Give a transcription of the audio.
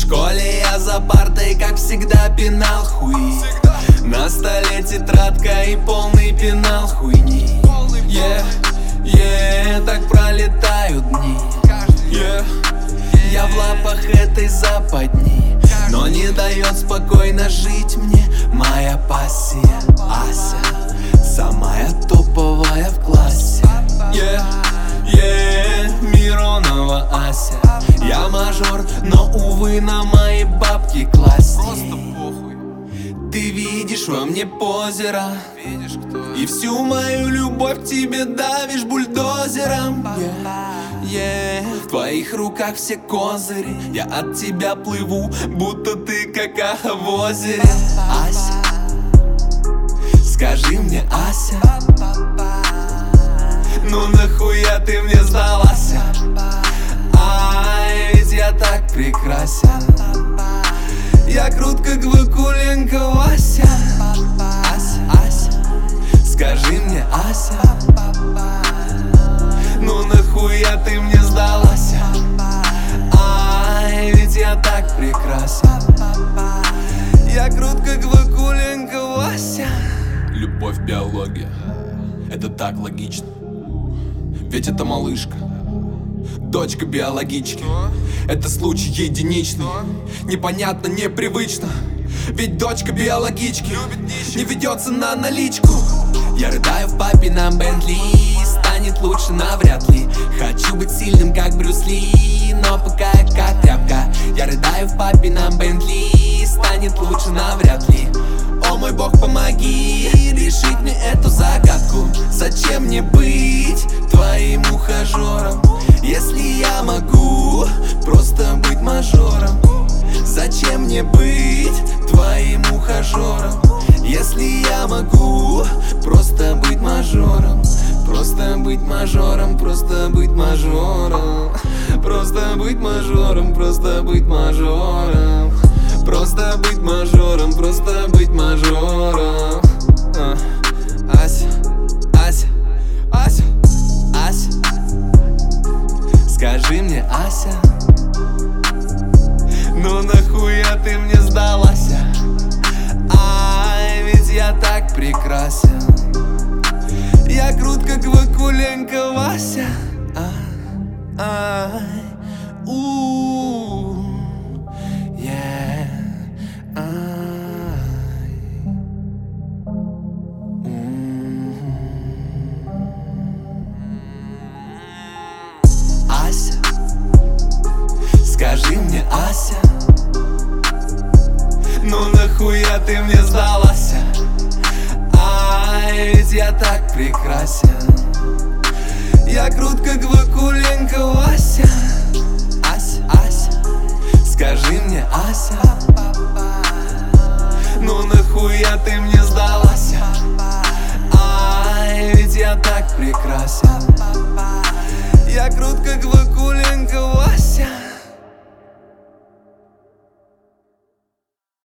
школе я за партой, как всегда, пинал хуи. На столе тетрадка и полный пенал хуйни. Так пролетают дни. Я в лапах этой западни, но не дает спокойно жить мне моя пассия. Ася, самая топовая в классе. Миронова Ася. Я мажор, но, увы, на мои бабки класть. Ты видишь во мне позера, и всю мою любовь к тебе давишь бульдозером. В твоих руках все козыри, я от тебя плыву, будто ты какаха в озере. Ася, скажи мне, Ася, ну нахуя ты мне сдалась? Ай, ведь я так прекрасен. Я крут, как Вакуленко Вася. Ася, скажи мне, Ася, ну нахуя ты мне сдалась? Ай, ведь я так прекрасен. Я крут, как Вакуленко Вася. Любовь, биология, это так логично. Ведь это малышка, дочка биологички. Это случай единичный, непонятно, непривычно. Ведь дочка биологички не ведется на наличку. Я рыдаю в папином Бентли, станет лучше навряд ли. Хочу быть сильным, как Брюс Ли, но пока я как тряпка. Я рыдаю в папином Бентли, станет лучше навряд ли. О мой бог, помоги решить мне эту загадку. Зачем мне быть твоим ухажером, если я могу просто быть мажором? Зачем мне быть твоим ухажером, если я могу просто быть мажором? Просто быть мажором, просто быть мажором. Просто быть мажором, просто быть мажором. Просто быть мажором, просто быть мажором. Ася, Ася, Ася, Ася, скажи мне, Ася, ну нахуя ты мне сдалась? Ай, ведь я так прекрасен. Я крут, как Вакуленко Вася. Ася, скажи мне, Ася, ну нахуя ты мне сдалась? Ай, ведь я так прекрасен. Я крут, как Вакуленко Вася. Ася, Ася, скажи мне, Ася, ну нахуя ты мне сдалась? Ай, ведь я так прекрасен. Я крут, как Вакуленко Вася.